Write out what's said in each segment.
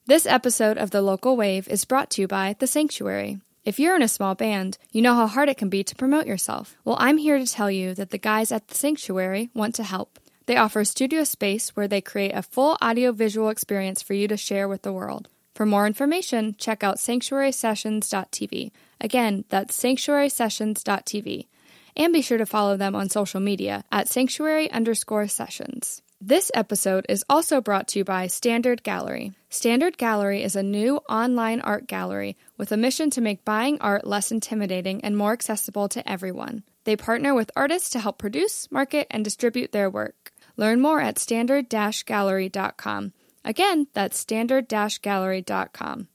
This episode of The Local Wave is brought to you by The Sanctuary. If you're in a small band, you know how hard it can be to promote yourself. Well, I'm here to tell you that the guys at The Sanctuary want to help. They offer studio space where they create a full audio-visual experience for you to share with the world. For more information, check out sanctuarysessions.tv. Again, that's sanctuarysessions.tv. And be sure to follow them on social media at sanctuary_sessions. This episode is also brought to you by Standard Gallery. Standard Gallery is a new online art gallery with a mission to make buying art less intimidating and more accessible to everyone. They partner with artists to help produce, market, and distribute their work. Learn more at standard-gallery.com. Again, that's standard-gallery.com.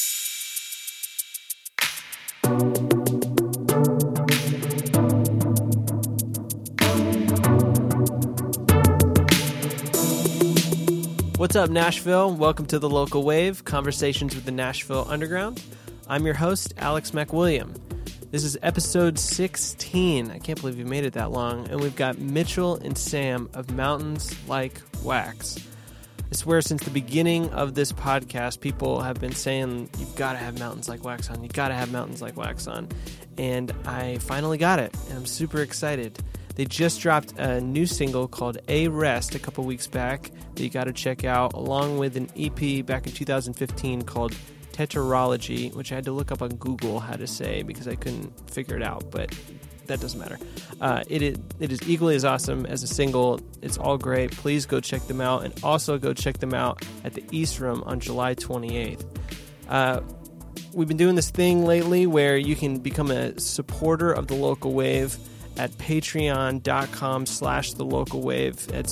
What's up, Nashville? Welcome to The Local Wave, Conversations with the Nashville Underground. I'm your host, Alex McWilliam. This is episode 16. I can't believe we made it that long. And we've got Mitchell and Sam of Mountains Like Wax. I swear since the beginning of this podcast, people have been saying, you've got to have Mountains Like Wax on. You've got to have Mountains Like Wax on. And I finally got it, and I'm super excited. They just dropped a new single called A Rest a couple weeks back that you got to check out, along with an EP back in 2015 called Tetralogy, which I had to look up on Google how to say because I couldn't figure it out, but that doesn't matter. It is equally as awesome as a single. It's all great. Please go check them out, and also go check them out at the East Room on July 28th. We've been doing this thing lately where you can become a supporter of The Local Wave at patreon.com/thelocalwave. That's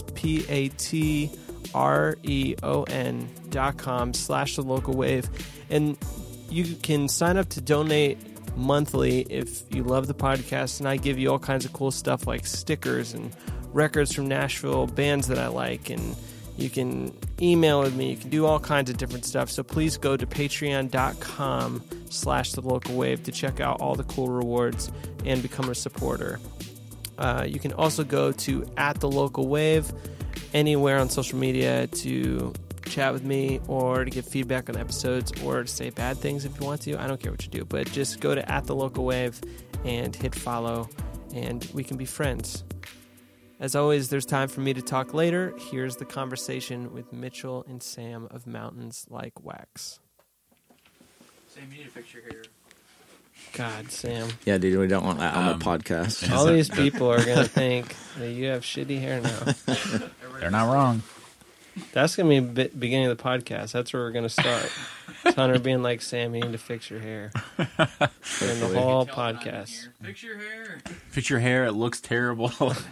patreon.com/thelocalwave. And you can sign up to donate monthly if you love the podcast, and I give you all kinds of cool stuff like stickers and records from Nashville, bands that I like, and you can email with me. You can do all kinds of different stuff. So please go to patreon.com/thelocalwave to check out all the cool rewards and become a supporter. You can also go to @thelocalwave anywhere on social media to chat with me or to give feedback on episodes or to say bad things if you want to. I don't care what you do, but just go to @thelocalwave and hit follow, and we can be friends. As always, there's time for me to talk later. Here's the conversation with Mitchell and Sam of Mountains Like Wax. Sam, you need to fix your hair. God, Sam. Yeah, dude, we don't want that on the podcast. All these people are going to think that you have shitty hair now. They're not wrong. That's going to be the beginning of the podcast. That's where we're going to start. It's Hunter being like, Sam, you need to fix your hair. And the whole podcast. Fix your hair. Fix your hair. It looks terrible.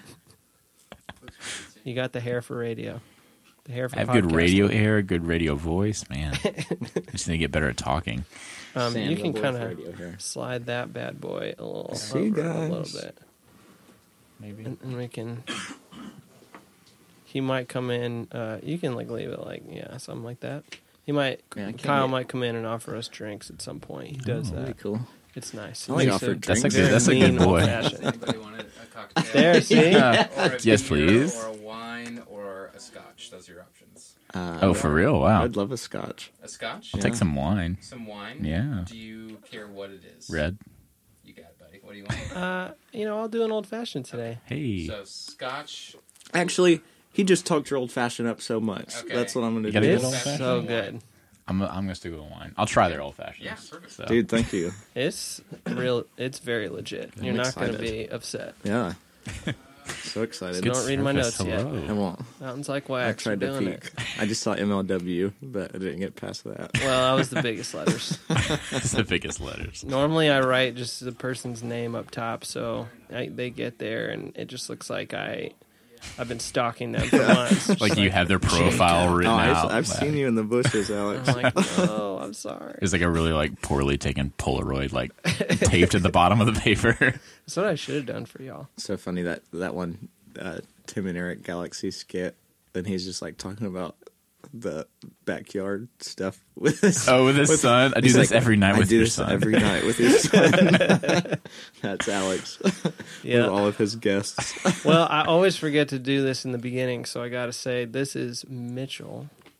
You got the hair for radio. The hair for I have podcasting. good radio hair, good radio voice, man. Just need to get better at talking. You can kind of slide that bad boy a little over a little bit. Maybe. And we can... He might come in... you can like leave it like, something like that. He might... Kyle might come in and offer us drinks at some point. He does that. Really cool. It's nice. I like offer drinks. That's a good boy. Anybody want a cocktail? There, see? Or a Yes, beer, please. Or a wine, or a scotch. Those are your options. Oh, for real? Wow. I'd love a scotch. A scotch? I'll take some wine. Some wine? Yeah. Do you care what it is? Red. You got it, buddy. What do you want? I'll do an old-fashioned today. Hey. So, scotch. Actually, he just talked your old-fashioned up so much. Okay. That's what I'm going to You gotta do. get It's old-fashioned? so good. I'm gonna stick with the wine. I'll try their old fashions. Yeah, perfect. So. Dude, thank you. It's real. It's very legit. You're not going to excited. be upset. Yeah. So excited. Don't read my Surface, notes yet. hello. I won't. Mountains Like I Wax. tried to doing peek. it. I just saw MLW, but I didn't get past that. Well, that was the biggest letters. It's the biggest letters. Normally, I write just the person's name up top, so they get there, and it just looks like I've been stalking them for months. Just Like you have their profile written out. I've seen you in the bushes, Alex. I'm like, oh, I'm sorry. It's like a really poorly taken Polaroid, taped at the bottom of the paper. That's what I should have done for y'all. So funny that one Tim and Eric Galaxy skit, and he's just talking about the backyard stuff with his with his son. I do this every night with your son. Every night with his son. That's Alex. Yeah. With all of his guests. Well, I always forget to do this in the beginning, so I got to say this is Mitchell.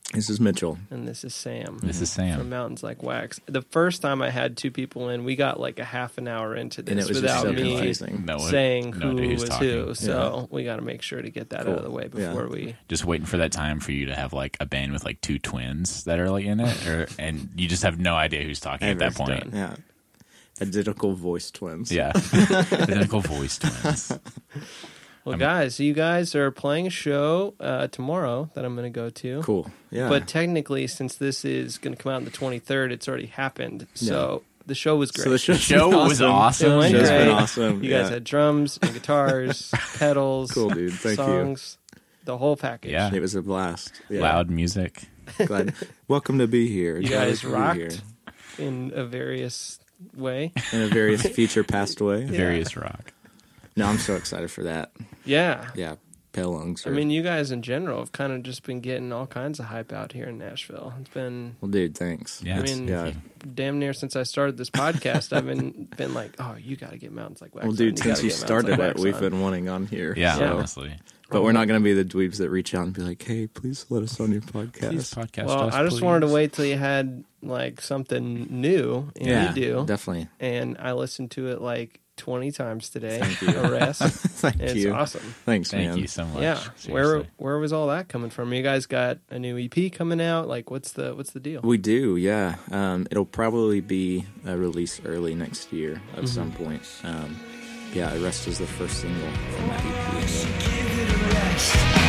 This is Mitchell. And this is Sam. This is Sam. From Mountains Like Wax. The first time I had two people in, we got like a half an hour into this And it was just without so me confusing. saying no who idea who's was talking. who. So we got to make sure to get that out of the way before we... Just waiting for that time for you to have like a band with like two twins that are like in it, and you just have no idea who's talking at that point. Yeah. Identical voice twins. Yeah, identical voice twins. Well, guys, you guys are playing a show tomorrow that I'm going to go to. Cool. Yeah. But technically, since this is going to come out on the 23rd, it's already happened. So the show was great. So the show was awesome. It went Show's great. been awesome. You guys had drums and guitars, pedals, Cool, dude. Thank you. songs, the whole package. Yeah. It was a blast. Yeah. Loud music. Glad. Welcome to be here. You Glad guys to be rocked here. in a various way. In a various feature past way. Various rock. No, I'm so excited for that. Yeah. Yeah. Pale lungs. I mean, you guys in general have kind of just been getting all kinds of hype out here in Nashville. It's been, well, dude, thanks. Yeah. I mean, Yeah. damn near since I started this podcast, I've been like, oh, you got to get Mountains Like Wax. Well, on. dude, since gotta you get Mountains started Like it, Wax we've on." been wanting on here. Yeah, so. honestly. But we're not going to be the dweebs that reach out and be like, hey, please let us on your podcast. Please podcast Well, us, I just please. wanted to wait till you had like something new, and Yeah, you do. definitely. And I listened to it like 20 times today. Thank you. A rest. Thank It's you. awesome. Thanks, Thank man. you so much. Yeah. Seriously. Where was all that coming from? You guys got a new EP coming out? Like what's the deal? We do, yeah. It'll probably be a release early next year at some point. Yeah, Arrest is the first single from that EP.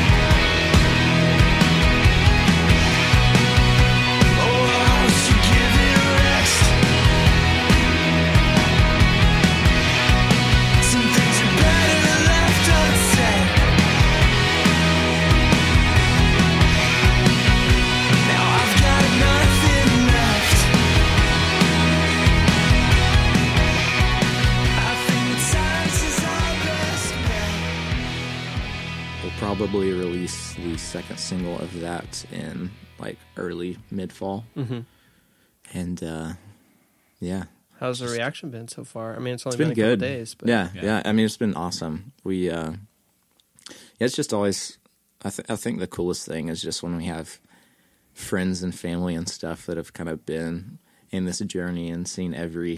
We'll probably release the second single of that in like early mid-fall. Mm-hmm. And yeah, How's the reaction been so far? I mean, it's only it's been been a couple good. days, but Yeah. I mean, it's been awesome. We, it's just always. I think the coolest thing is just when we have friends and family and stuff that have kind of been in this journey and seen every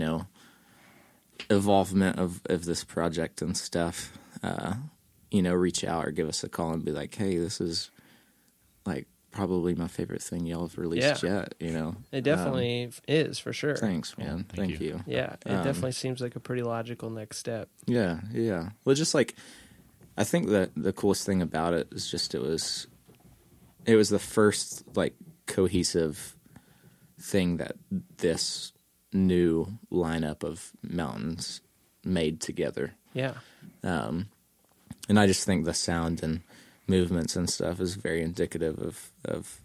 evolvement of this project and stuff. Reach out or give us a call and be like, hey, this is like probably my favorite thing y'all have released yet. it definitely is for sure. Thanks, man. Thank you. Yeah, it definitely seems like a pretty logical next step. Yeah. Well, just like, I think that the coolest thing about it is just it was the first like cohesive thing that this new lineup of Mountains made together. Yeah. And I just think the sound and movements and stuff is very indicative of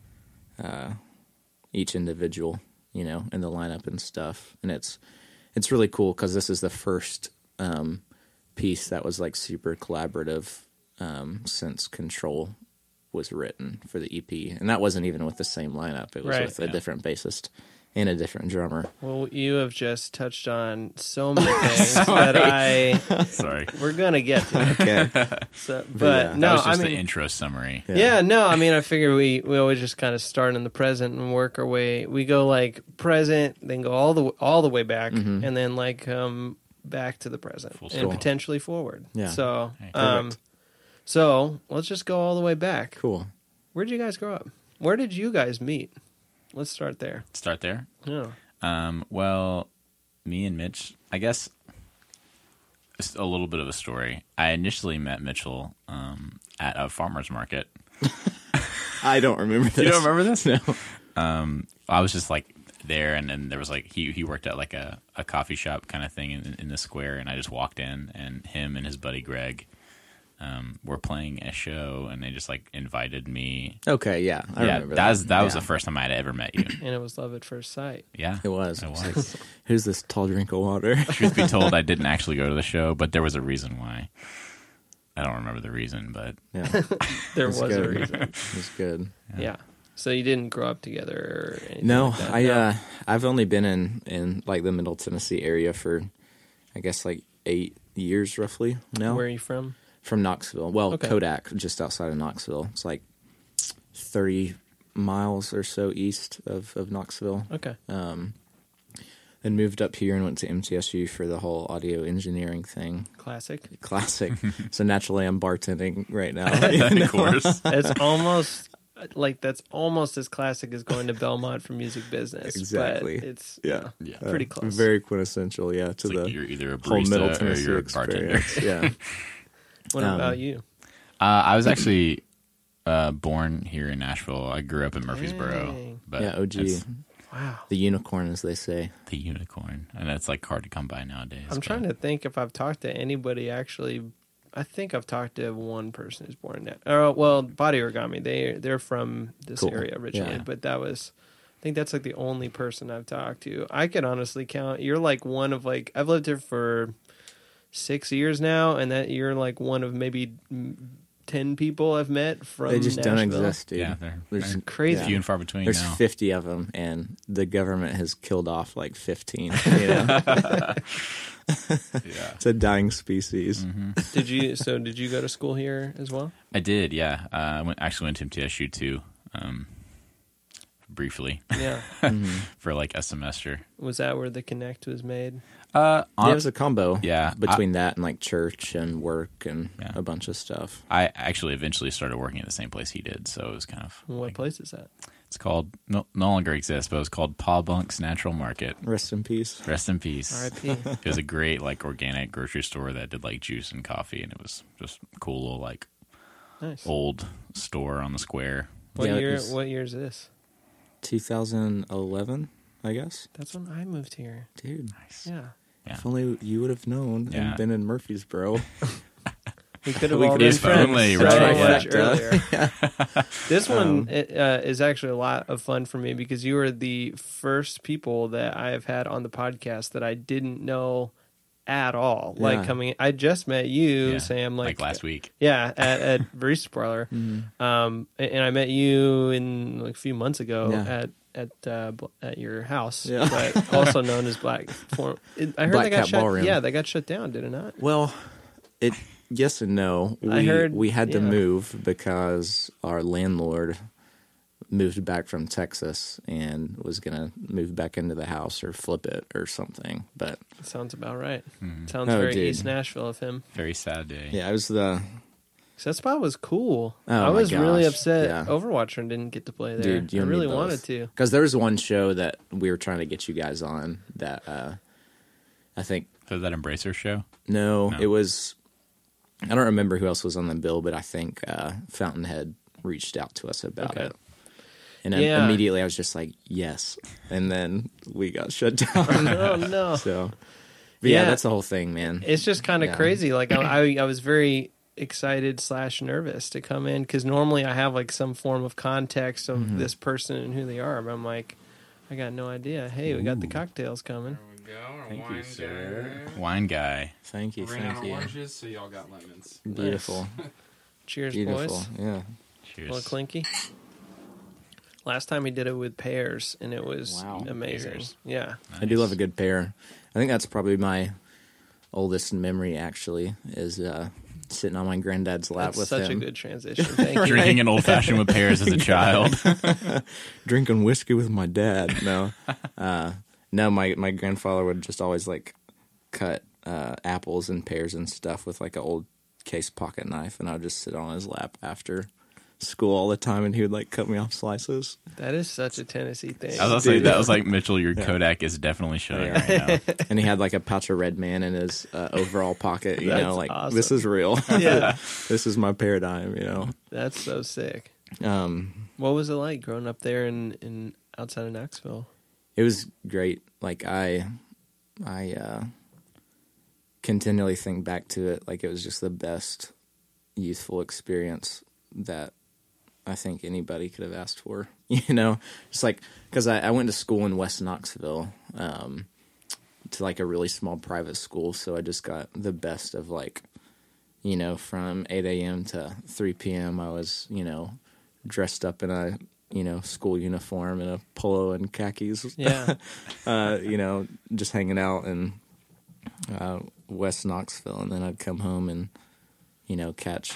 each individual, in the lineup and stuff. And it's really cool because this is the first piece that was like super collaborative since Control was written for the EP. And that wasn't even with the same lineup. It was Right. with a different bassist and a different drummer. Well, you have just touched on so many things that Sorry. we're gonna get to. Okay. So, yeah. but no, That was just I the mean, intro summary. yeah, no, I mean, I figure we always just kind of start in the present and work our way. We go like present, then go all the way back, and then like back to the present Full and circle. potentially forward. Yeah. So, Hey, perfect. so let's just go all the way back. Cool. Where did you guys grow up? Where did you guys meet? Let's start there. Start there. Yeah. Well, me and Mitch, I guess it's a little bit of a story. I initially met Mitchell at a farmer's market. I don't remember this. You don't remember this? No. I was just like there, and then there was like he worked at like a coffee shop kind of thing in the square, and I just walked in, and him and his buddy Greg were playing a show, and they just like invited me. Okay, yeah. I remember that was Yeah. the first time I had ever met you. And it was love at first sight. Yeah, It was. It It's was. like, who's this tall drink of water? Truth be told, I didn't actually go to the show, but there was a reason why. I don't remember the reason, but Yeah, There That's was a good. reason. it was good. Yeah. So you didn't grow up together or anything No, like that? I've only been in like the Middle Tennessee area for, I guess, like 8 years roughly now. Where are you from? From Knoxville. Well, Okay. Kodak, just outside of Knoxville. It's like 30 miles or so east of Knoxville. Okay. And moved up here and went to MTSU for the whole audio engineering thing. Classic. Classic. So naturally, I'm bartending right now. Of course. It's almost like that's almost as classic as going to Belmont for music business. Exactly. But it's Yeah. Yeah. pretty close. Very quintessential, yeah, to It's like the you're either a whole Middle barista or Tennessee you're a bartender. experience. Yeah. What about you? I was actually born here in Nashville. I grew up in Murfreesboro. Dang. But Yeah, OG. it's Wow. The unicorn, as they say. the unicorn. And it's like hard to come by nowadays. I'm trying to think if I've talked to anybody actually. I think I've talked to one person who's born in that. Well, Body Origami. They're from this Cool. area originally, Yeah. but that was. I think that's like the only person I've talked to. I could honestly count. You're like one of like I've lived here for 6 years now, and that you're like one of maybe 10 people I've met from. They just Nashville. don't exist, dude. Yeah, There's they're Crazy. few and far between There's now. 50 of them, and the government has killed off like 15. You know? Yeah. It's a dying species. Did you go to school here as well? I did, yeah. I actually went to MTSU too, briefly, Yeah. for like a semester. Was that where the connect was made? Yeah, it was a combo. Yeah, between that and like church and work and Yeah. a bunch of stuff. I actually eventually started working at the same place he did, so it was kind of What like, place is that? it's called no longer exists, but it was called Paw Bunk's Natural Market. Rest in peace. Rest in peace. R.I.P. It was a great like organic grocery store that did like juice and coffee, and it was just cool little like Nice. old store on the square. What Yeah, it year? was- What year is this? 2011, I guess. That's when I moved here. Dude, Nice. Yeah. Yeah. if only you would have known Yeah. and been in Murfreesboro. We could have We all could been have friends only, so right, much yeah. earlier. This one is actually a lot of fun for me because you were the first people that I have had on the podcast that I didn't know at all. Yeah. Like I just met you, Yeah. Sam, Like last week. Yeah, at Barista Parlor. And I met you in like a few months ago Yeah. at your house, Yeah. but also known as Black Form. I heard Black they got Cat shut. Ballroom. Yeah, they got shut down, did it not? Well, yes and no. I heard- we had to yeah. move because our landlord moved back from Texas and was going to move back into the house or flip it or something. But That sounds about right. Sounds Oh, very dude. East Nashville of him. Very sad day. yeah, it was the 'Cause that spot was cool. Oh, I my was really gosh, upset yeah. Overwatcher didn't get to play there. dude. You I and me really both. wanted to. because there was one show that we were trying to get you guys on that I think So that Embracer show? no, No. it was. I don't remember who else was on the bill, but I think Fountainhead reached out to us about Okay. it. And then Yeah. immediately I was just like, yes. And then we got shut down. Oh no. So, but yeah, Yeah. that's the whole thing, man. It's just kind of Yeah. crazy. Like I was very excited / nervous to come in because normally I have like some form of context of Mm-hmm. this person and who they are, but I'm like, I got no idea. Hey, we got the cocktails coming. There we go. Our Thank you, wine sir. guy. Wine guy. Thank you, Ran out thank of you. oranges, so y'all got lemons. Beautiful, Cheers, beautiful. boys. Yeah. Cheers. A little clinky. Last time we did it with pears, and it was Wow. amazing. Pears. Yeah. I do love a good pear. I think that's probably my oldest memory. Actually, is sitting on my granddad's lap That's with such him, a good transition. Thank you. Drinking an old fashioned with pears as a child. drinking whiskey with my dad. No, no, my grandfather would just always like cut apples and pears and stuff with like an old case pocket knife, and I would just sit on his lap after school all the time, and he would like cut me off slices. That is such a Tennessee thing. I was gonna say Dude. that was like Mitchell. Your Kodak is definitely showing right now. And he had like a pouch of Red Man in his overall pocket. You That's know, like awesome. this is real. Yeah. This is my paradigm. You know. That's so sick. Um, What was it like growing up there in outside of Knoxville? It was great. Like I continually think back to it. Like it was just the best youthful experience that I think anybody could have asked for. You know, just like because I went to school in West Knoxville, to like a really small private school, so I just got the best of like, you know, from 8 a.m. to 3 p.m. I was, you know, dressed up in a, you know, school uniform and a polo and khakis. Yeah. You know, just hanging out in West Knoxville, and then I'd come home and, you know, catch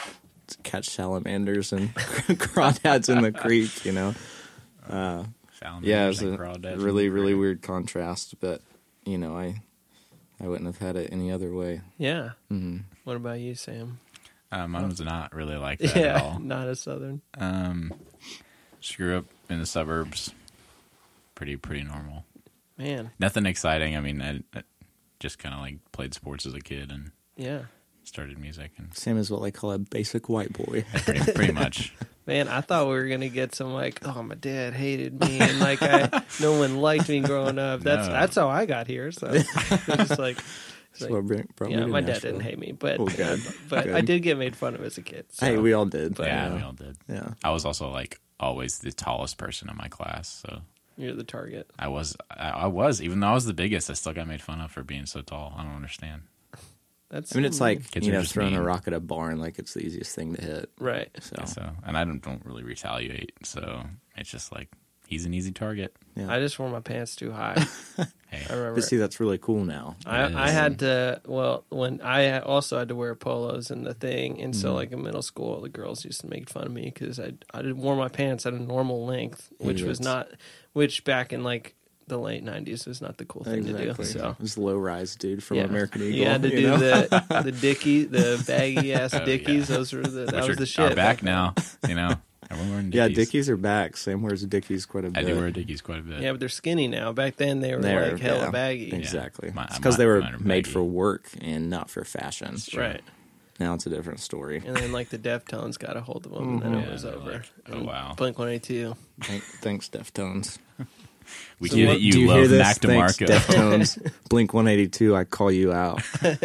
catch salamanders and crawdads in the creek, you know. Salamanders Yeah, it was and a crawdads really, and really cricket. weird contrast, but, you know, I wouldn't have had it any other way. Yeah. Hmm. What about you, Sam? Mine was not really like that at all. Not a Southern. Just grew up in the suburbs. Pretty normal. Man, Nothing exciting. I mean, I just kind of like played sports as a kid and yeah. started music, and Same as what they call a basic white boy. pretty much. Man, I thought we were gonna get some like, oh, my dad hated me, and like no one liked me growing up. That's how I got here. So it's just like, That's what brought me yeah, to my dad Nashville. didn't hate me, but Oh, good. but Good. I did get made fun of as a kid. So. Hey, we all did. But, Yeah, we all did. Yeah. I was also like always the tallest person in my class, so You're the target. I was even though I was the biggest, I still got made fun of for being so tall. I don't understand. That's I mean, it's like, Kids you are know, just throwing a mean. rock at a barn like it's the easiest thing to hit. right. So, And I don't really retaliate, so it's just like he's an easy target. yeah. I just wore my pants too high. Hey, I remember. But see, that's really cool now. I had to, when I also had to wear polos and the thing, and so like in middle school, the girls used to make fun of me because I wore my pants at a normal length, which back in like the late 90s was not the cool thing to do. So It's low rise dude from yeah. American Eagle. You had to do know? the Dickie, the baggy ass Oh, Dickies. yeah. Those were that which was the are shit. back now. You know, everyone wearing Yeah, Dickies. Dickies are back. Sam wears Dickies quite a I bit. do wear Dickies quite a bit. Yeah, but they're skinny now. Back then they were They're- like hella yeah, baggy. Exactly. Yeah. It's because they were Mine are made baggy. for work and not for fashion. true. Right. Now it's a different story. And then like the Deftones got a hold of them, and then Yeah, it was they're over. like, oh, And wow. Blink-182. Thanks, Deftones. We So hear what- that Do you hear love this? Mac Thanks, DeMarco. Deftones. Blink-182, I call you out.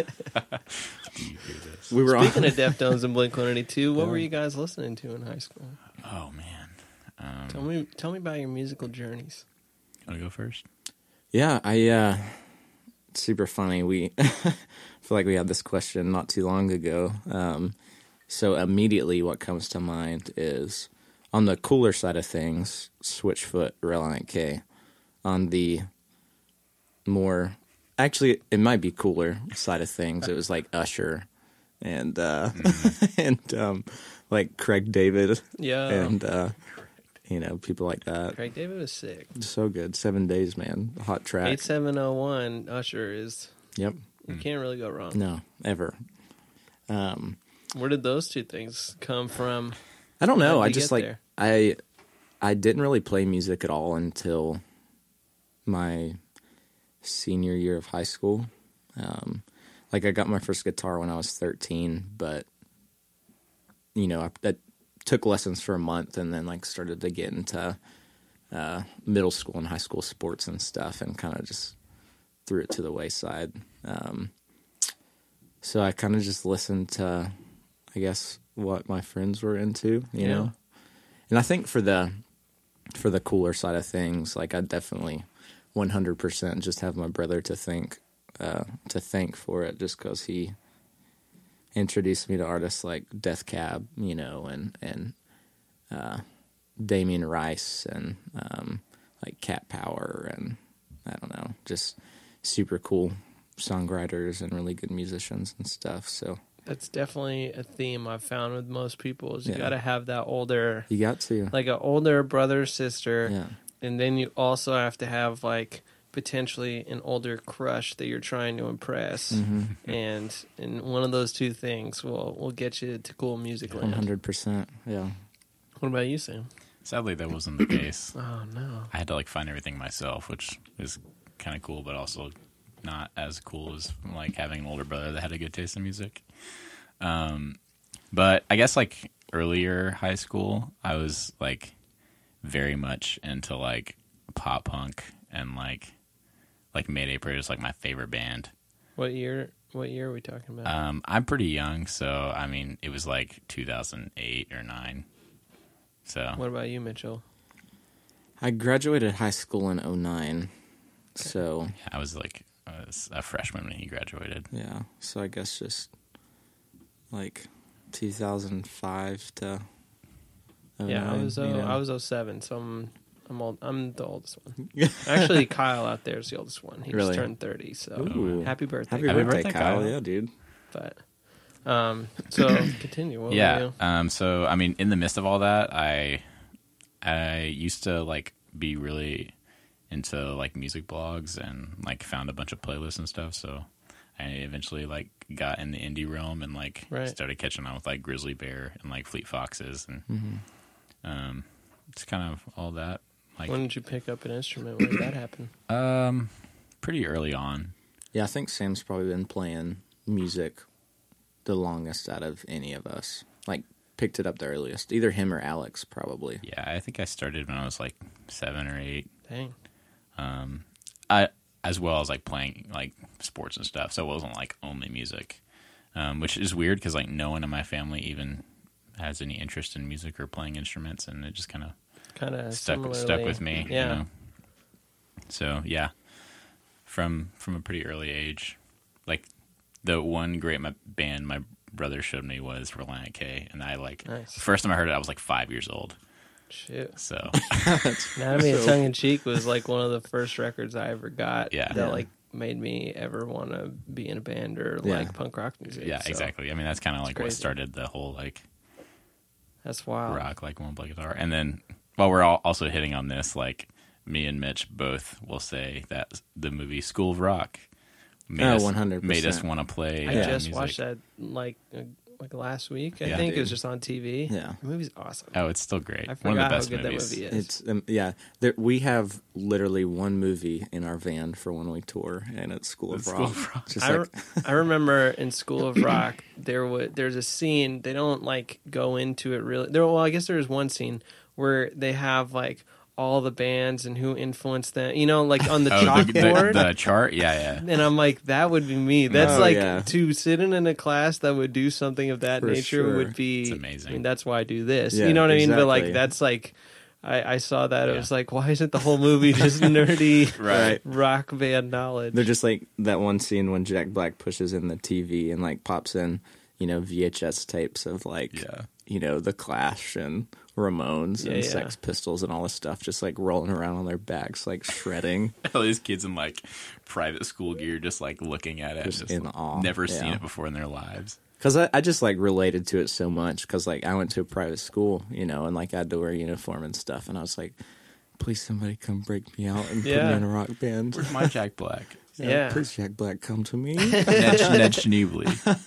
We were Speaking on. of Deftones and Blink-182, what were you guys listening to in high school? Oh man. Tell me about your musical journeys. Want to go first? Yeah, super funny. We feel like we had this question not too long ago. So immediately what comes to mind is, on the cooler side of things, Switchfoot, Reliant K. On the more, actually, it might be cooler side of things, it was like Usher and like Craig David Yeah. and people like that. Craig David was sick. So good. 7 Days, man. Hot track. 8701 Usher is, Yep. you can't really go wrong. No, ever. Where did those two things come from? I don't know. How'd I you just get like there? I didn't really play music at all until my senior year of high school. Like I got my first guitar when I was 13, but I took lessons for a month and then like started to get into middle school and high school sports and stuff, and kind of just threw it to the wayside. So I kind of just listened to, I guess, what my friends were into, you know. And I think for the cooler side of things, like I definitely 100% just have my brother to thank for it, just because he introduced me to artists like Death Cab, and Damien Rice and like Cat Power, and I don't know, just super cool songwriters and really good musicians and stuff. So That's definitely a theme I've found with most people is you Yeah. got to have that older, you got to, like an older brother or sister. yeah, And then you also have to have like potentially an older crush that you're trying to impress, Mm-hmm. and one of those two things will get you to cool music land. 100%, yeah. What about you, Sam? Sadly, that wasn't the case. Oh no, I had to like find everything myself, which is kind of cool, but also not as cool as like having an older brother that had a good taste in music. But I guess like earlier high school, I was like very much into like pop punk, and like Mayday Parade was like my favorite band. what year are we talking about? I'm pretty young, so I mean it was like 2008 or 9. So What about you, Mitchell? I graduated high school in 2009, so I was like a freshman when he graduated. yeah. So I guess just like 2005 to 09, Yeah, I was you know? I was 07, so I'm old. I'm the oldest one. Actually, Kyle out there is the oldest one. He Really? just turned 30, so Ooh. happy birthday! Happy Kyle. birthday, birthday, Kyle. Kyle. Yeah, dude. But So continue. What were Yeah. you? So I mean, in the midst of all that, I used to like be really into like music blogs and like found a bunch of playlists and stuff. So I eventually like got in the indie realm and like started catching on with like Grizzly Bear and like Fleet Foxes and it's kind of all that. Like, When did you pick up an instrument? When did that happen? pretty early on. Yeah, I think Sam's probably been playing music the longest out of any of us. Like, picked it up the earliest. Either him or Alex, probably. Yeah, I think I started when I was like 7 or 8. Dang. As well as like playing like sports and stuff. So it wasn't like only music, which is weird because like no one in my family even has any interest in music or playing instruments, and it just kind of stuck with me. Yeah. You know? So yeah, from a pretty early age, like the one great band my brother showed me was Relient K, and I like first time I heard it, I was like 5 years old. Shit. So Anatomy of Tongue in Cheek was like one of the first records I ever got that Yeah. like made me ever want to be in a band or like punk rock music. yeah, So exactly. I mean, that's kind of like what crazy. started the whole like That's wild. rock, like one play guitar. And then while we're all also hitting on this, like me and Mitch both will say that the movie School of Rock made us 100%. want to play I just music. watched that like last week. I Yeah. think it was Dude. just on TV. Yeah. The movie's awesome. Oh, it's still great. I One of the forgot how best good movies. that movie is. It's we have literally one movie in our van for when we tour, and it's School of School Rock. of Rock. Just I remember in School of Rock there's a scene. They don't like go into it really. Well, I guess there's one scene where they have like all the bands and who influenced them. You know, like on the chalkboard. The chart, yeah. And I'm like, that would be me. That's Oh, like yeah. to sit in a class that would do something of that For nature sure. would be It's amazing. I mean, that's why I do this. Yeah, you know what I mean? But like, exactly. that's like, I saw that. It Yeah. was like, why isn't the whole movie just nerdy Right. rock band knowledge? They're just like that one scene when Jack Black pushes in the TV and like pops in, VHS tapes of like, the Clash and Ramones and Sex Pistols and all this stuff, just like rolling around on their backs, like shredding. All these kids in like private school gear, just like looking at it, Just in awe. never seen Yeah. it before in their lives. Because I just like related to it so much because like I went to a private school, and like I had to wear a uniform and stuff, and I was like, please somebody come break me out and put me in a rock band. Where's my Jack Black? Yeah. Please Jack Black come to me. Ned Schneebly.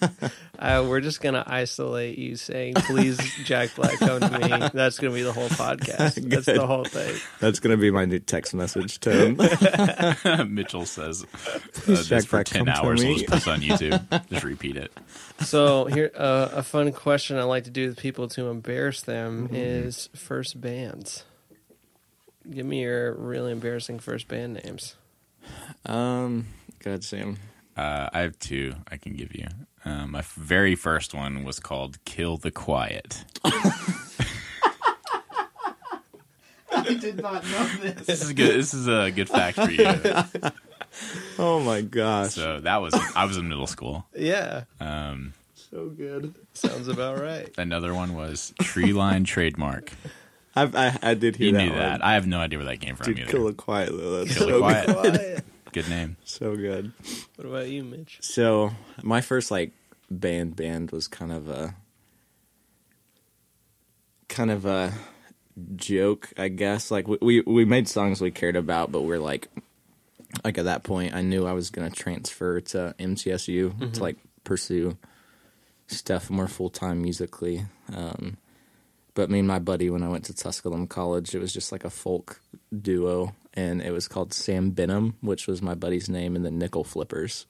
We're just gonna isolate you saying, "Please, Jack Black, come to me." That's gonna be the whole podcast. That's the whole thing. That's gonna be my new text message to him. Mitchell says Please, this Jack for Black, 10 come to hours. We'll me. just post on YouTube. Just repeat it. So here, a fun question I like to do with people to embarrass them is first bands. Give me your really embarrassing first band names. Go ahead, Sam. I have 2 I can give you. My very first one was called Kill the Quiet. I did not know this. This is good. This is a good fact for you. Oh my gosh. So I was in middle school. Yeah, So good. sounds about right. Another one was Tree Line Trademark. I did hear You that knew one. that. I have no idea where that came from Dude, either. Kill It Quiet though. That's Kill It so Quiet. good. Good name. So good. What about you, Mitch? So my first like band was kind of a joke, I guess. Like we made songs we cared about, but we're like at that point I knew I was gonna transfer to MTSU to like pursue stuff more full time musically. But me and my buddy, when I went to Tusculum College, it was just like a folk duo, and it was called Sam Benham, which was my buddy's name, and the Nickel Flippers.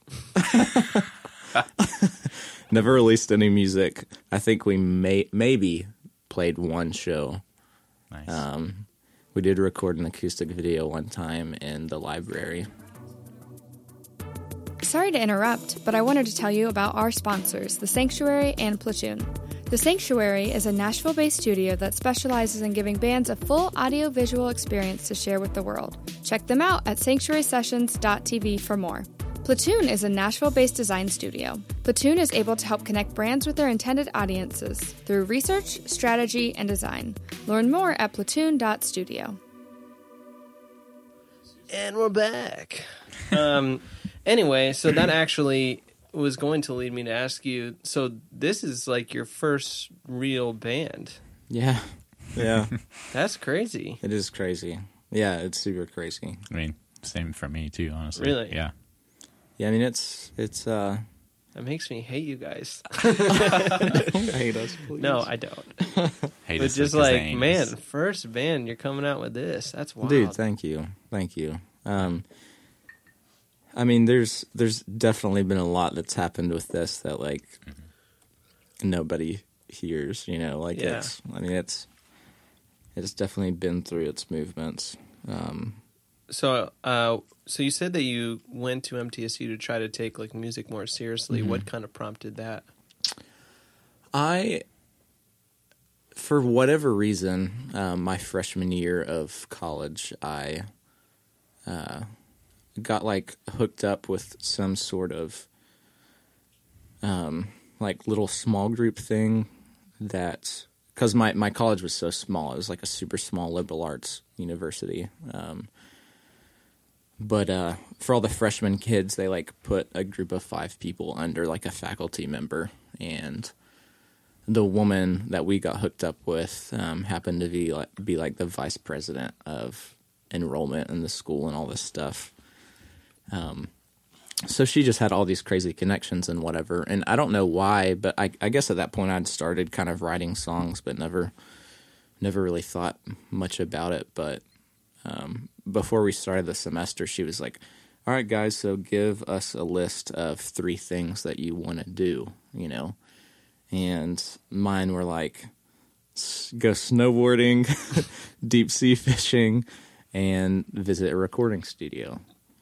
Never released any music. I think we maybe played one show. Nice. We did record an acoustic video one time in the library. Sorry to interrupt, but I wanted to tell you about our sponsors, The Sanctuary and Platoon. The Sanctuary is a Nashville-based studio that specializes in giving bands a full audio-visual experience to share with the world. Check them out at sanctuarysessions.tv for more. Platoon is a Nashville-based design studio. Platoon is able to help connect brands with their intended audiences through research, strategy, and design. Learn more at platoon.studio. And we're back. Anyway, so that actually was going to lead me to ask you, so this is like your first real band. Yeah. Yeah. That's crazy. It is crazy. Yeah, it's super crazy. I mean, same for me too, honestly. Really? Yeah. Yeah, I mean it's That makes me hate you guys. hate us, please. No, I don't. Hate But us just the like, Zanes. man, first band, you're coming out with this. That's wild. Dude, thank you. I mean, there's definitely been a lot that's happened with this that like nobody hears. You know, like Yeah. it's definitely been through its movements. So you said that you went to MTSU to try to take like music more seriously. What kind of prompted that? For whatever reason, my freshman year of college, I got like hooked up with some sort of like little small group thing that, because my college was so small, it was like a super small liberal arts university. But for all the freshman kids, they like put a group of 5 people under like a faculty member, and the woman that we got hooked up with happened to be like the vice president of enrollment in the school and all this stuff. So she just had all these crazy connections and whatever. And I don't know why, but I guess at that point I'd started kind of writing songs, but never really thought much about it. But before we started the semester, she was like, all right, guys, so give us a list of 3 things that you want to do, you know? And mine were like, go snowboarding, deep sea fishing, and visit a recording studio.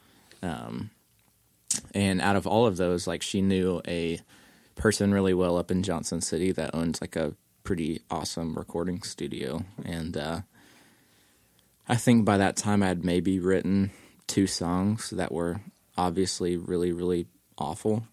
And out of all of those, like, she knew a person really well up in Johnson City that owns like a pretty awesome recording studio. And I think by that time I had maybe written 2 songs that were obviously really, really awful.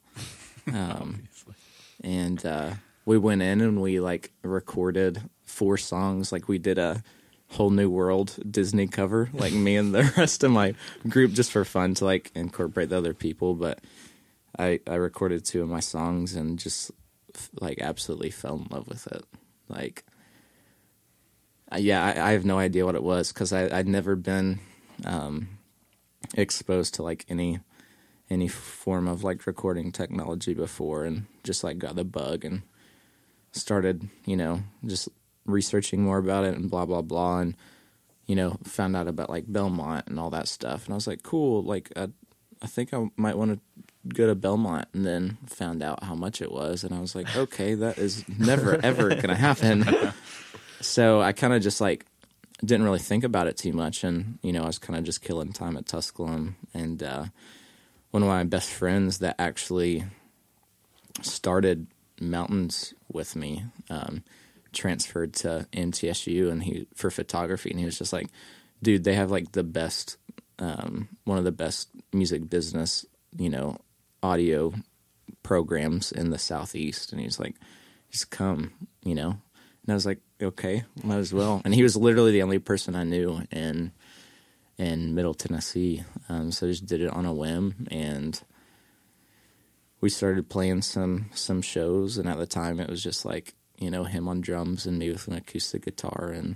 And we went in and we like recorded 4 songs. Like we did a Whole New World Disney cover, like me and the rest of my group, just for fun to like incorporate the other people. But I recorded 2 of my songs and just like absolutely fell in love with it. Like, yeah, I have no idea what it was, because I'd never been exposed to like any form of like recording technology before, and just like got the bug and started, you know, just researching more about it and blah blah blah, and you know, found out about like Belmont and all that stuff, and I was like, cool, like I think I might want to go to Belmont, and then found out how much it was, and I was like, okay, that is never ever gonna happen. So I kind of just like didn't really think about it too much, and you know, I was kind of just killing time at Tusculum. And one of my best friends that actually started Mountains with me transferred to MTSU, and he for photography, and he was just like, dude, they have like the best one of the best music business, you know, audio programs in the Southeast. And he's like, just come, you know. And I was like, okay, might as well. And he was literally the only person I knew in Middle Tennessee, so I just did it on a whim, and we started playing some shows. And at the time, it was just like, you know, him on drums and me with an acoustic guitar, and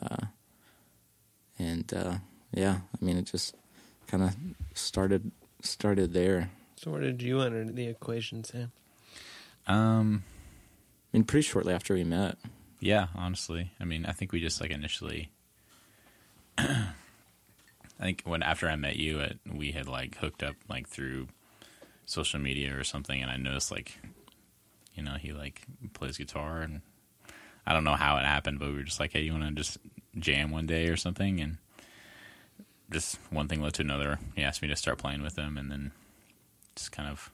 yeah, I mean, it just kind of started there. So where did you enter the equation, Sam? I mean, pretty shortly after we met. Yeah, honestly. I mean, I think we just like initially I think after I met you, we had like hooked up like through social media or something, and I noticed like, you know, he like plays guitar, and I don't know how it happened, but we were just like, hey, you want to just jam one day or something? And just one thing led to another. He asked me to start playing with him, and then just kind of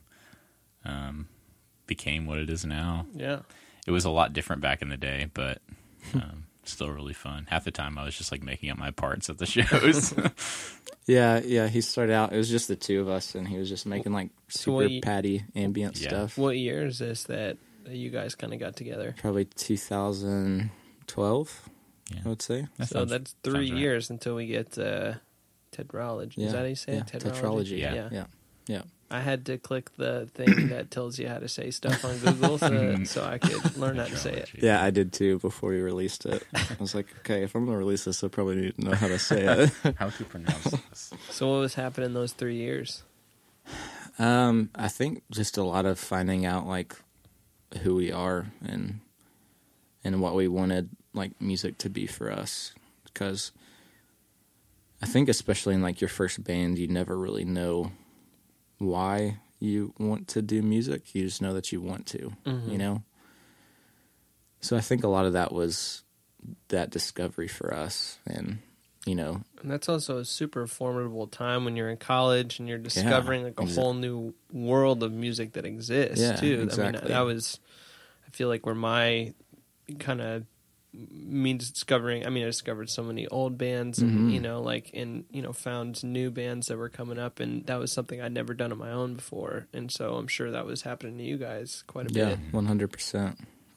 became what it is now. Yeah. It was a lot different back in the day, but still really fun. Half the time I was just like making up my parts at the shows. Yeah, he started out, it was just the 2 of us, and he was just making like super patty ambient stuff. What year is this that you guys kind of got together? Probably 2012, I would say. So that's 3 years until we get Tetralogy. Is that how you say it? Tetralogy. Yeah. I had to click the thing that tells you how to say stuff on Google so I could learn how to say it. Yeah, I did too before we released it. I was like, okay, if I'm going to release this, I probably need to know how to say it. How to pronounce this? So what was happening those 3 years? I think just a lot of finding out like who we are and what we wanted like music to be for us, because I think especially in like your first band, you never really know why you want to do music. You just know that you want to, you know? So I think a lot of that was that discovery for us, and you know, and that's also a super formidable time when you're in college and you're discovering like a whole new world of music that exists too. Exactly. I mean, that was, I feel like, where my kind of means discovering. I mean, I discovered so many old bands, and you know, like, and you know, found new bands that were coming up, and that was something I'd never done on my own before. And so I'm sure that was happening to you guys quite a bit. Yeah, 100%.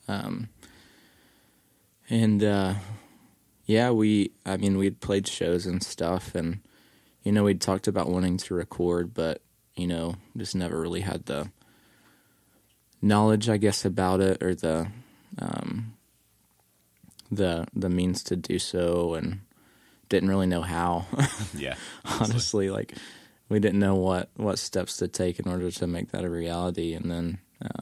Yeah, we'd played shows and stuff, and, you know, we'd talked about wanting to record, but, you know, just never really had the knowledge, I guess, about it, or the means to do so, and didn't really know how. Yeah. Honestly, like, we didn't know what steps to take in order to make that a reality, and then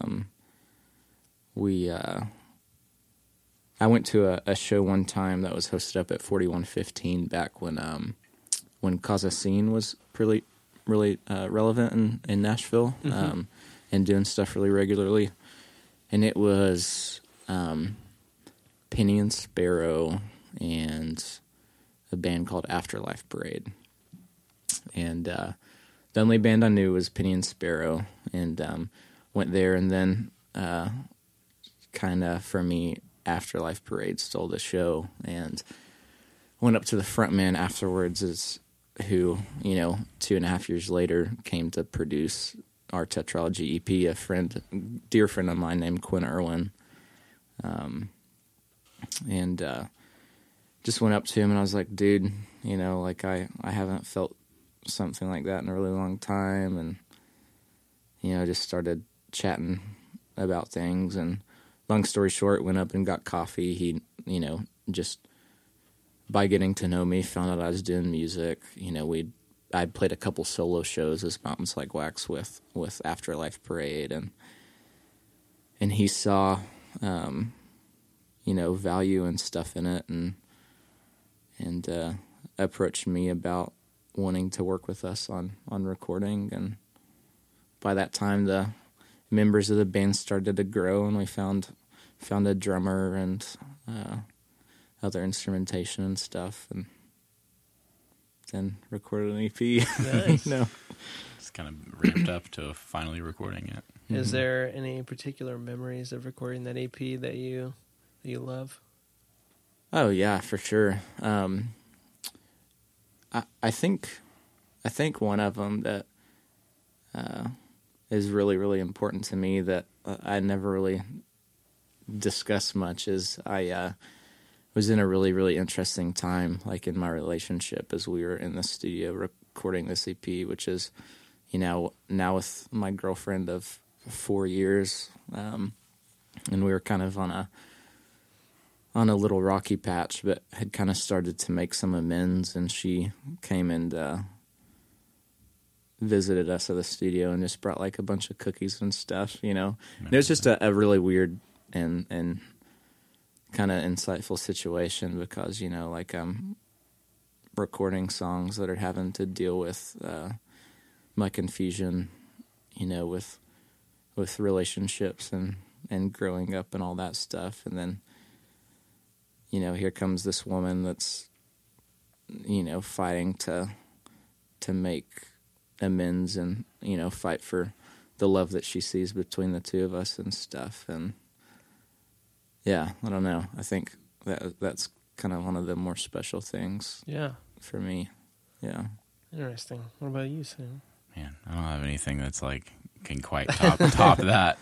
I went to a show one time that was hosted up at 4115 back when Cause Scene was really relevant in Nashville, and doing stuff really regularly. And it was Penny and Sparrow and a band called Afterlife Parade. And the only band I knew was Penny and Sparrow, and went there, and then kind of, for me, Afterlife Parade stole the show, and went up to the front man afterwards, who, you know, 2.5 years later came to produce our Tetralogy EP, dear friend of mine named Quinn Irwin. And just went up to him and I was like, dude, you know, like I haven't felt something like that in a really long time, and, you know, just started chatting about things, and long story short, went up and got coffee. He, you know, just by getting to know me, found out I was doing music. You know, I'd played a couple solo shows as Mountains Like Wax with Afterlife Parade, and he saw, you know, value and stuff in it, and approached me about wanting to work with us on recording. And by that time, the members of the band started to grow, and we found a drummer and other instrumentation and stuff, and then recorded an EP. Nice. You know? It's kind of ramped up to finally recording it. Is there any particular memories of recording that EP that you love? Oh yeah, for sure. I think one of them that is really, really important to me that I never really discuss much is I was in a really, really interesting time, like in my relationship, as we were in the studio recording this EP, which is, you know, now with my girlfriend of 4 years, and we were kind of on a little rocky patch, but had kind of started to make some amends, and she came and visited us at the studio and just brought like a bunch of cookies and stuff, you know. And it was just a really weird and kind of insightful situation, because, you know, like I'm recording songs that are having to deal with my confusion, you know, with relationships and growing up and all that stuff, and then, you know, here comes this woman that's, you know, fighting to make amends and, you know, fight for the love that she sees between the two of us and stuff. And yeah, I don't know. I think that's kind of one of the more special things. Yeah. For me. Yeah. Interesting. What about you, Sam? Man, I don't have anything that's like can quite top that.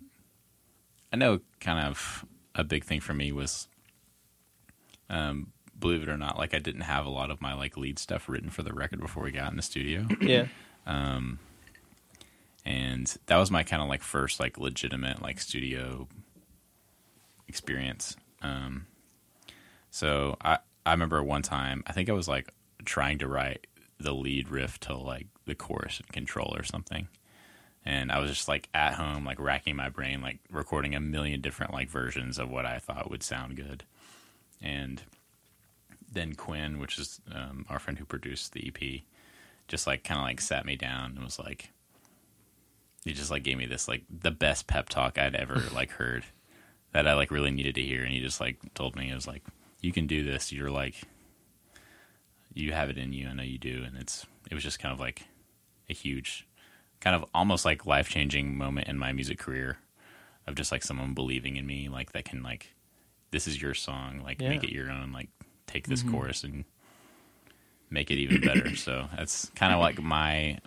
I know kind of a big thing for me was believe it or not, like I didn't have a lot of my like lead stuff written for the record before we got in the studio. Yeah. And that was my kind of like first like legitimate like studio experience. So I remember one time, I think I was like trying to write the lead riff to like the chorus in Control or something. And I was just like at home, like racking my brain, like recording a million different like versions of what I thought would sound good. And then Quinn, which is our friend who produced the EP, just like kind of like sat me down and was like, he just like gave me this like the best pep talk I'd ever like heard that I like really needed to hear. And he just like told me, it was like, you can do this. You're like, you have it in you. I know you do. And it was just kind of like a huge, kind of almost like life-changing moment in my music career of just like someone believing in me, like that can like, this is your song, like make it your own, like take this chorus and make it even better. So that's kind of like my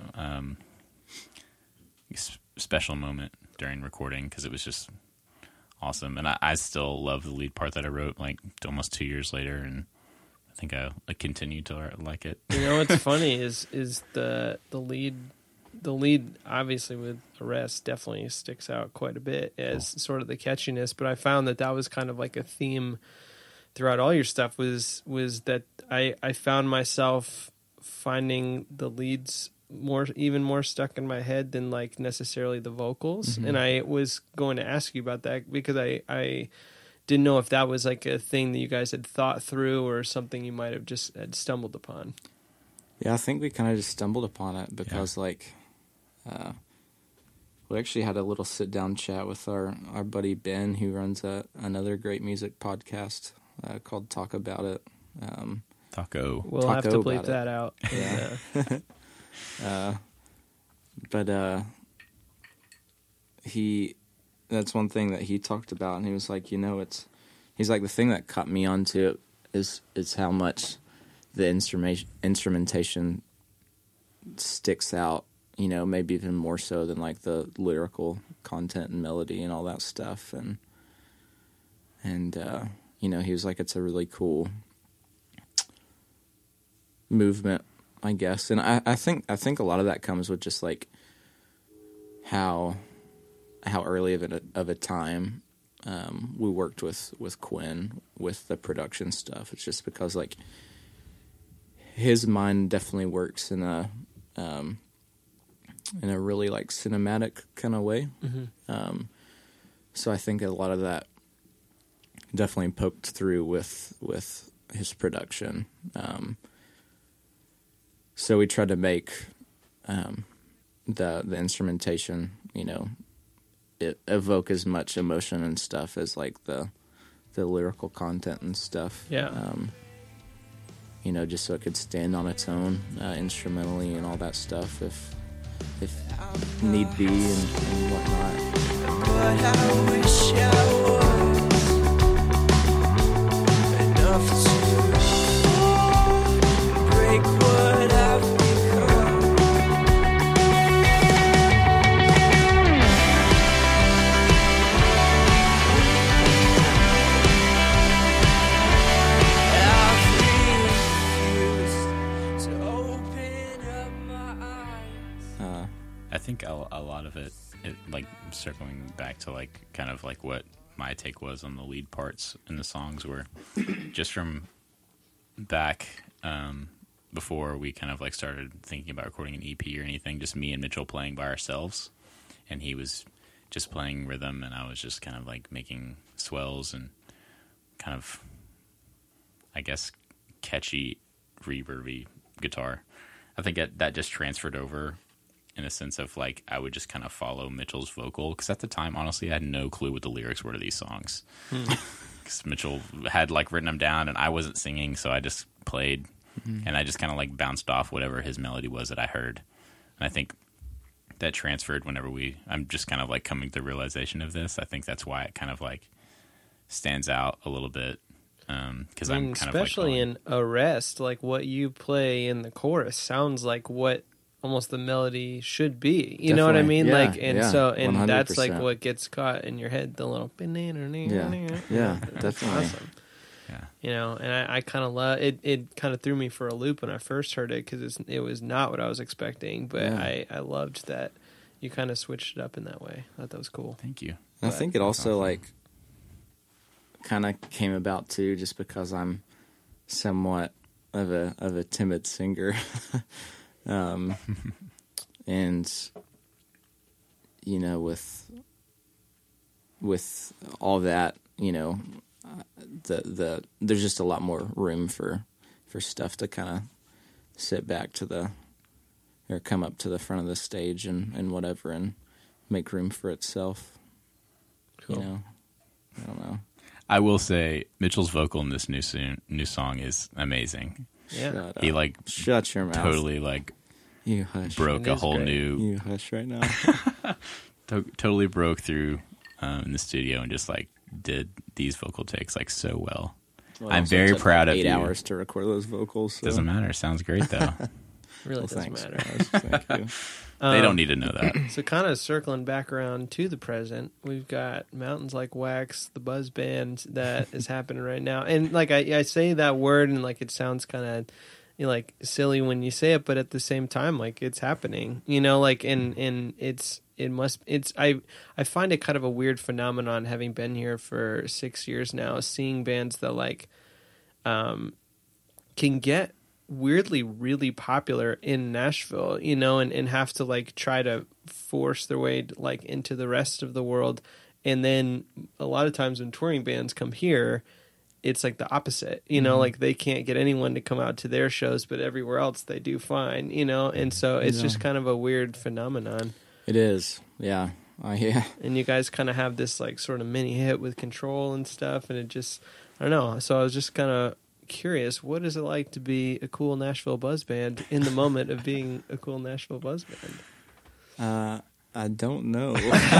special moment during recording, because it was just awesome. And I still love the lead part that I wrote like almost 2 years later, and I think I continue to like it. You know what's funny is the lead obviously with Arrest definitely sticks out quite a bit as sort of the catchiness, but I found that was kind of like a theme throughout all your stuff was that I found myself finding the leads even more stuck in my head than like necessarily the vocals. And I was going to ask you about that because I didn't know if that was like a thing that you guys had thought through or something you might have just had stumbled upon. Yeah, I think we kind of just stumbled upon it because like we actually had a little sit down chat with our buddy Ben, who runs another great music podcast called Talk About It. Taco. We'll have to bleep that out. Yeah. But that's one thing that he talked about, and he was like, he's like, the thing that caught me onto it is how much the instrumentation sticks out, maybe even more so than like the lyrical content and melody and all that stuff. And he was like, it's a really cool movement, I guess. And I think a lot of that comes with just like how early of a time we worked with Quinn with the production stuff. It's just because like his mind definitely works in a really like cinematic kind of way. So I think a lot of that definitely poked through with his production. So we tried to make the instrumentation, it evoke as much emotion and stuff as like the lyrical content and stuff. Yeah. Just so it could stand on its own instrumentally and all that stuff if need be and whatnot. But I wish I was enough to break what I've become. I've refused to open up my eyes. I think a lot of it, like circling back to like kind of like what my take was on the lead parts in the songs were just from back before we kind of like started thinking about recording an EP or anything, just me and Mitchell playing by ourselves, and he was just playing rhythm and I was just kind of like making swells and kind of, I guess, catchy reverby guitar. I think that just transferred over in a sense of like I would just kind of follow Mitchell's vocal, because at the time honestly I had no clue what the lyrics were to these songs, because Mitchell had like written them down and I wasn't singing, so I just played and I just kind of like bounced off whatever his melody was that I heard. And I think that transferred whenever I'm just kind of like coming to the realization of this. I think that's why it kind of like stands out a little bit, because I'm kind especially of like in Arrest, like what you play in the chorus sounds like what almost the melody should be. You know what I mean? Yeah, like, and yeah, so, and 100%. That's like what gets caught in your head, the little yeah, definitely. Awesome. Yeah. You know, and I kind of love it. It kind of threw me for a loop when I first heard it because it was not what I was expecting. But Yeah. I loved that you kind of switched it up in that way. I thought that was cool. Thank you. I think it also awesome. like kind of came about too, just because I'm somewhat of a timid singer, and you know, with all that, you know, there's just a lot more room for stuff to kind of sit back or come up to the front of the stage and whatever, and make room for itself. Cool. You know, I don't know. I will say Mitchell's vocal in this new song is amazing. Yeah. Shut He up. like Shut your mouth. totally like You hush. broke It a is whole great. new You hush right now. totally broke through in the studio and just like did these vocal takes like so well. Well, I'm also very took proud of 8 you. hours to record those vocals. So. Doesn't matter. Sounds great though. Really Well, doesn't thanks, matter. guys. Thank you. They don't need to know that. So kind of circling back around to the present, we've got Mountains Like Wax, the buzz band that is happening right now. And like I say that word and like it sounds kind of like silly when you say it, but at the same time, like it's happening, you know, like and I find it kind of a weird phenomenon having been here for 6 years now, seeing bands that like can get weirdly really popular in Nashville, you know, and have to like try to force their way like into the rest of the world. And then a lot of times when touring bands come here, it's like the opposite, you know, like they can't get anyone to come out to their shows, but everywhere else they do fine, you know? And so it's just kind of a weird phenomenon. It is. Yeah. Yeah. And you guys kind of have this like sort of mini hit with Control and stuff. And it just, I don't know. So I was just kind of curious, what is it like to be a cool Nashville buzz band in the moment of being a cool Nashville buzz band? I don't know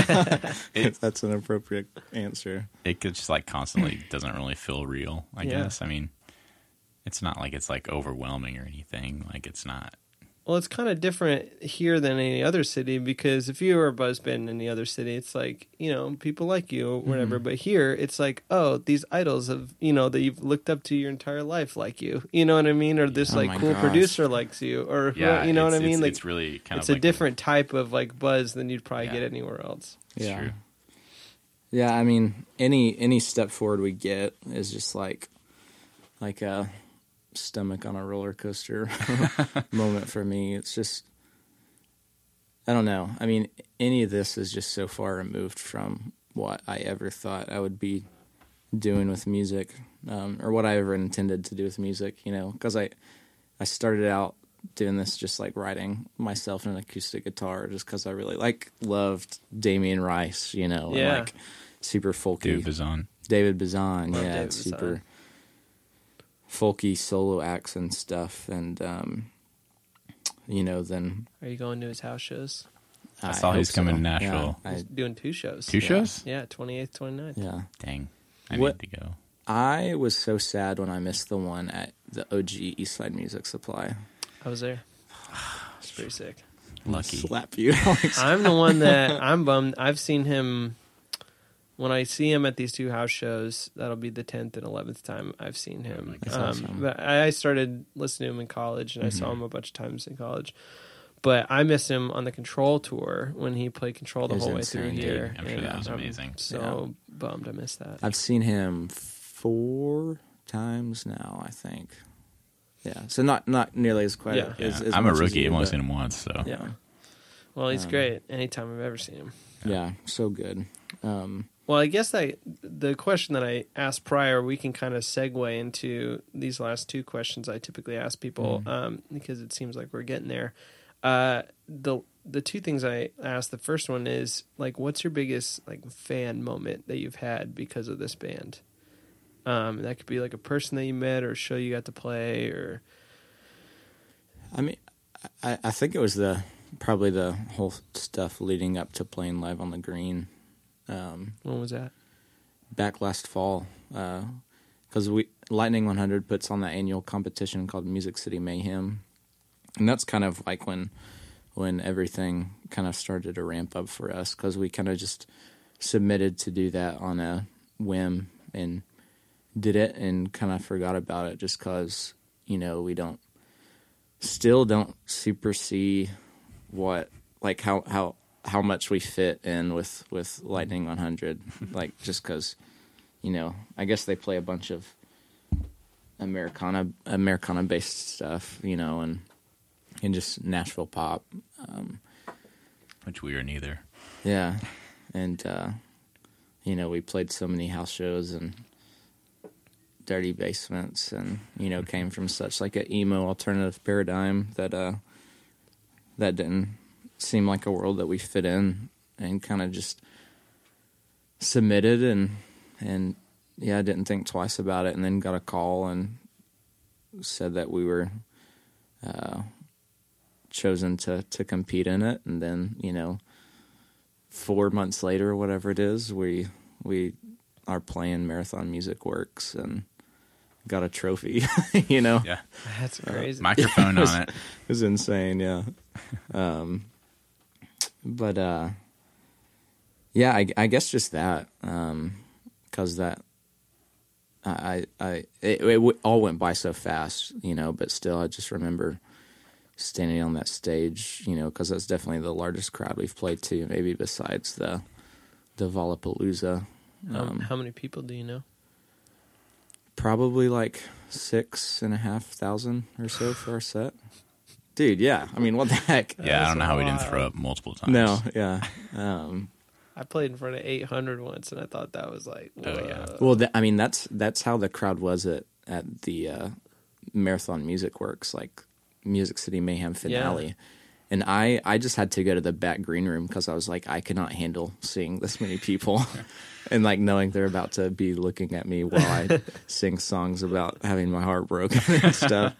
if that's an appropriate answer. It could just like constantly doesn't really feel real, I Yeah. guess. I mean, it's not like it's like overwhelming or anything. Like it's not. Well, it's kind of different here than any other city because if you were a buzz band in any other city, it's like, you know, people like you or whatever. But here, it's like, oh, these idols of, you know, that you've looked up to your entire life like you. You know what I mean? Or this Oh like my cool gosh. producer likes you. Or, Yeah, you know what I it's- mean? Like it's really kind it's of a like different type of like buzz than you'd probably Yeah. get anywhere else. It's Yeah. true. Yeah, I mean, any step forward we get is just like a stomach on a roller coaster moment for me. It's just, I don't know. I mean, any of this is just so far removed from what I ever thought I would be doing with music, or what I ever intended to do with music, you know, because I started out doing this just like writing myself an acoustic guitar just because I really loved Damien Rice, you know, Yeah. and like super folky. David Bazan. David Bazan, Love yeah, David it's Bazan. super folky solo acts and stuff, and you know, then Are you going to his house shows? I saw hope he's coming to so. Nashville. Yeah, He's doing 2 shows. Two shows? Yeah, 28th, 29th. yeah. Dang. I What- need to go. I was so sad when I missed the one at the OG Eastside Music Supply. I was there. It's pretty sick. Lucky. Slap you, Alex. I'm the one that I'm bummed. I've seen him when I see him at these 2 house shows. That'll be the 10th and 11th time I've seen him. That's awesome. But I started listening to him in college, and I saw him a bunch of times in college. But I missed him on the Control tour when he played Control the It was whole way through insane, dude. here. I'm sure And that was I'm amazing. So bummed I missed that. I've seen him 4 times now, I think. Yeah, so not nearly as quite. Yeah. As, Yeah. as I'm a much as rookie. you, I've only but- seen him once, so Yeah. Well, he's great. Anytime I've ever seen him. Yeah, so good. Well, I guess the question that I asked prior, we can kind of segue into these last 2 questions I typically ask people because it seems like we're getting there. The 2 things I asked, the first one is like, what's your biggest like fan moment that you've had because of this band? That could be like a person that you met or a show you got to play or. I mean, I think it was probably the whole stuff leading up to playing live on the Green. When was that? Back last fall, because Lightning 100 puts on that annual competition called Music City Mayhem, and that's kind of like when everything kind of started to ramp up for us, because we kind of just submitted to do that on a whim, and did it and kind of forgot about it just because, you know, we still don't super see how much we fit in with Lightning 100. Like, just because, you know, I guess they play a bunch of Americana based stuff, you know, and just Nashville pop. Which we are neither. Yeah. And, you know, we played so many house shows and dirty basements and, you know, came from such like an emo alternative paradigm that didn't seem like a world that we fit in, and kind of just submitted and yeah, I didn't think twice about it, and then got a call and said that we were chosen to compete in it. And then, you know, 4 months later, whatever it is, we are playing Marathon Music Works and got a trophy. You know, Yeah. That's crazy. Microphone on it. it was insane. Yeah. But yeah, I guess just that, because that it all went by so fast, you know. But still, I just remember standing on that stage, you know, because that's definitely the largest crowd we've played to, maybe besides the Lollapalooza. How many people do you know? Probably like 6,500 or so for our set. Dude, yeah. I mean, what the heck? Yeah, I don't know how we didn't wild. throw up multiple times. No, yeah. I played in front of 800 once, and I thought that was like, Oh, yeah. whoa. Well, I mean, that's how the crowd was at the Marathon Music Works, like Music City Mayhem finale. Yeah. And I just had to go to the back green room because I was like, I cannot handle seeing this many people and like knowing they're about to be looking at me while I sing songs about having my heart broken and stuff.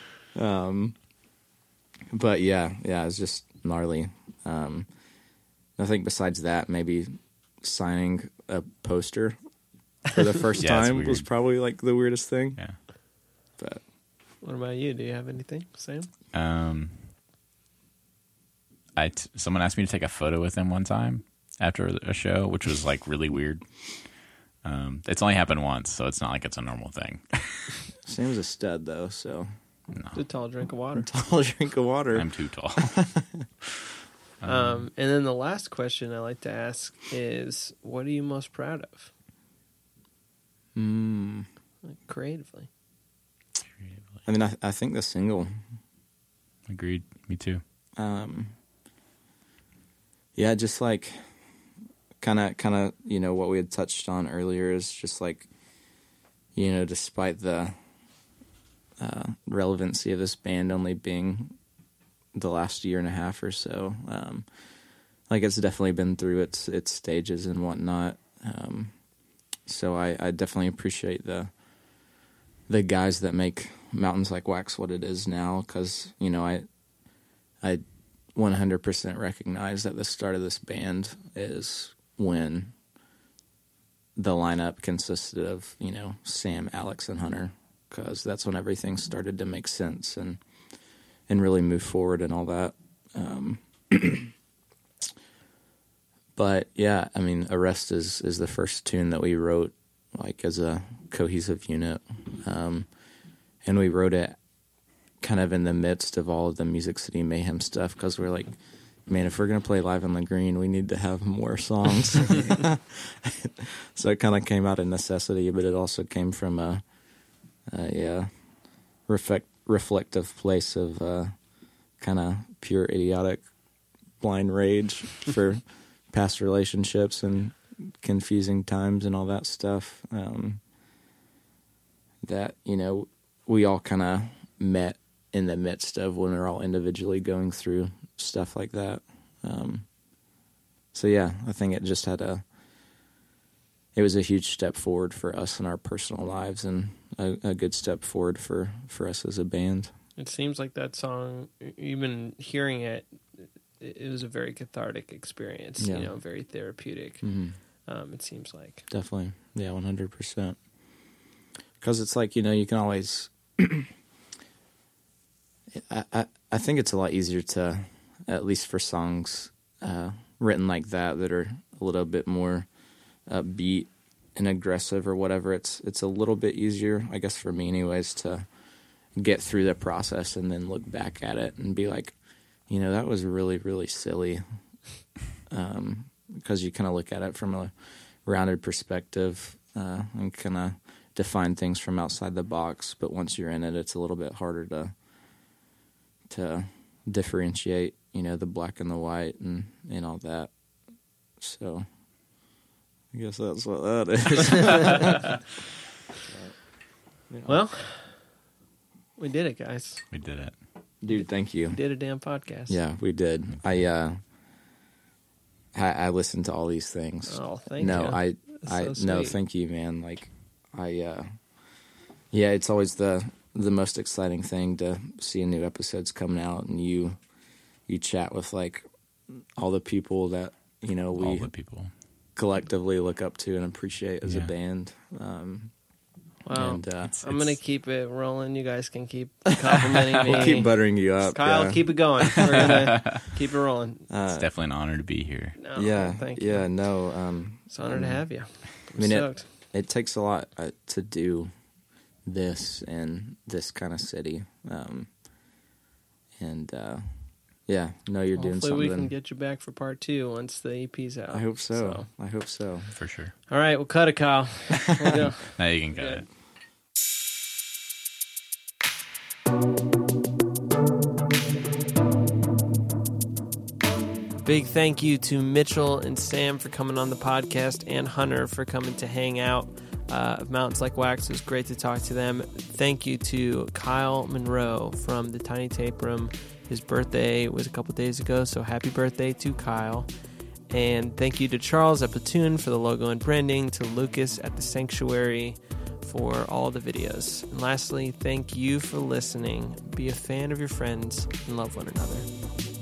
But yeah, it's just gnarly. I think besides that, maybe signing a poster for the first Yeah, it's time weird. was probably like the weirdest thing. Yeah. But What about you? Do you have anything, Sam? Someone asked me to take a photo with him one time after a show, which was like really weird. It's only happened once, so it's not like it's a normal thing. Sam's a stud though, so It's a tall drink of water. tall drink of water. I'm too tall. And then the last question I like to ask is, what are you most proud of? Like, creatively. I mean, I think the single, Agreed. Me too. yeah, just like kind of, you know, what we had touched on earlier is just like, you know, despite the relevancy of this band only being the last year and a half or so, like it's definitely been through its stages and whatnot. So I definitely appreciate the guys that make Mountains Like Wax what it is now, because, you know, I 100% recognize that the start of this band is when the lineup consisted of, you know, Sam, Alex, and Hunter, because that's when everything started to make sense and really move forward and all that. But yeah, I mean, Arrest is the first tune that we wrote like as a cohesive unit. And we wrote it kind of in the midst of all of the Music City Mayhem stuff, because we're like, man, if we're going to play live on the green, we need to have more songs. So it kind of came out of necessity, but it also came from a reflective place of kind of pure idiotic blind rage for past relationships and confusing times and all that stuff. That, you know, we all kind of met in the midst of when we're all individually going through stuff like that. So yeah, I think it just it was a huge step forward for us in our personal lives, and a good step forward for us as a band. It seems like that song, even hearing it, it was a very cathartic experience, Yeah. you know, very therapeutic. Mm-hmm. It seems like. Definitely. Yeah, 100%. Because it's like, you know, you can always... I think it's a lot easier to, at least for songs written like that are a little bit more upbeat and aggressive or whatever, it's a little bit easier, I guess for me anyways, to get through the process and then look back at it and be like, you know, that was really, really silly. Because you kind of look at it from a rounded perspective and kind of define things from outside the box. But once you're in it, it's a little bit harder to differentiate, you know, the black and the white and all that. So I guess that's what that is. Well, we did it, guys. We did it. Dude, thank you. We did a damn podcast. Yeah, we did. I listened to all these things. Oh, thank you. No, That's so no, sweet. thank you, man. Like, yeah, it's always the most exciting thing to see new episodes coming out, and you chat with like all the people that, you know, All we the people. collectively look up to and appreciate as a Yeah. band. Wow. And I'm going to keep it rolling. You guys can keep complimenting me. we'll keep buttering you up. Kyle, yeah. keep it going. We're going to keep it rolling. It's definitely an honor to be here. No, Yeah, thank you. yeah, no. It's an honor to have you. I'm I mean, stoked. it takes a lot to do this in this kind of city, yeah, no, you're doing Hopefully something. we can get you back for part 2 once the EP's out. I hope so. I hope so. For sure. All right, we'll cut it, Kyle. We'll go. Now you can cut Good. it. Big thank you to Mitchell and Sam for coming on the podcast, and Hunter for coming to hang out of Mountains Like Wax. It was great to talk to them. Thank you to Kyle Monroe from the Tiny Tape Room. His birthday was a couple days ago, so happy birthday to Kyle. And thank you to Charles at Platoon for the logo and branding, to Lucas at The Sanctuary for all the videos. And lastly, thank you for listening. Be a fan of your friends and love one another.